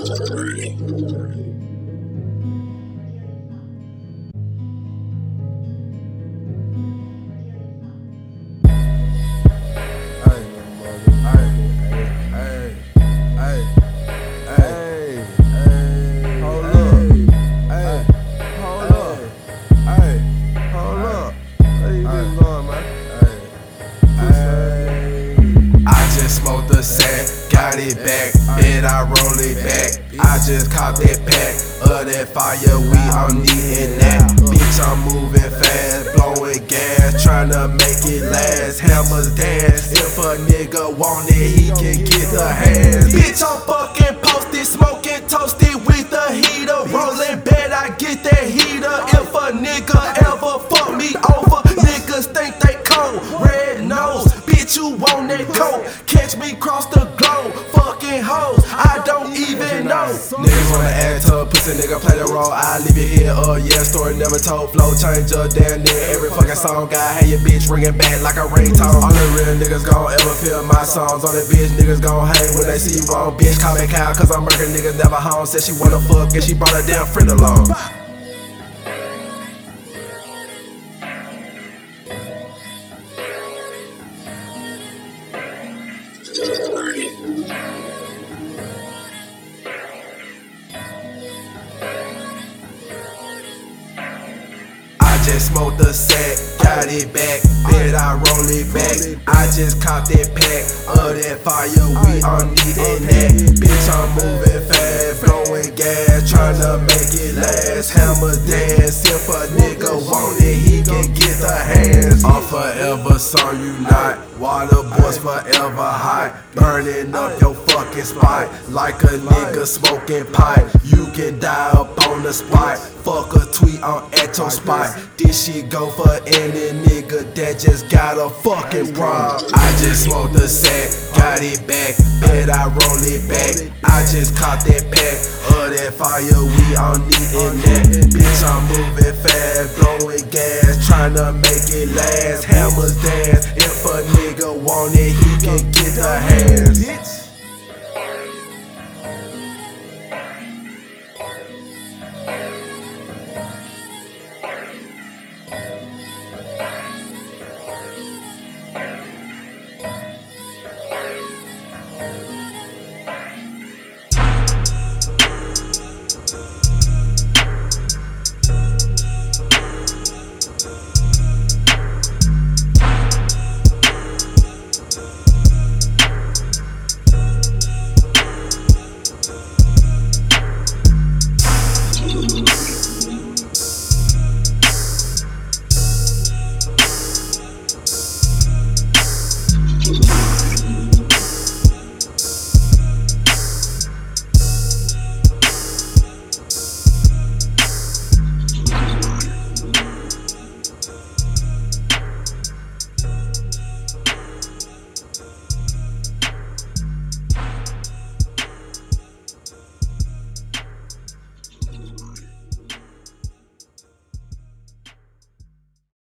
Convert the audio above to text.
Smoke the sack, got it back, and I roll it back. I just caught that pack of that fire, we on needin' that. Bitch, I'm moving fast, blowing gas, tryna make it last. Hammers dance, if a nigga want it, he can get the hands. Bitch, I'm fucking posted, smoking toasted with the heater, rolling bad, I get that heater. If a nigga ever fuck me over, niggas think they cold, red nose. Bitch, you want that coat? Catch me cross the globe, fucking hoes, I don't even know. Niggas wanna act up, pussy nigga play the role. I leave it here, yeah, story never told. Flow change up, damn near every fucking song. I had your bitch ringing back like a ringtone. All the real niggas gon' ever feel my songs. On the bitch niggas gon' hang when they see you on. Bitch, call me Kyle, cause I'm murking niggas never home. Said she wanna fuck and she brought her damn friend along. I just smoked the sack, got it back, then I roll it back. I just caught that pack of that fire, we on needin' that. Bitch, I'm moving fast, blowing gas, tryna make it last. Hammer dance, if a nigga want it, he can get the hands. I'm forever so you not, water boys forever hot, burning up your fucking spot like a nigga smoking pipe. You can die up on the spot, fuck a tweet on at your spot. This shit go for any nigga that just got a fucking problem. I just smoked the sack, got it back, bet I roll it back. I just caught that pack of that fire, we on needin' that. Bitch, I'm moving fast, blowing gas, tryna make it last. Hammers dance, if a nigga want it, he can get the hands.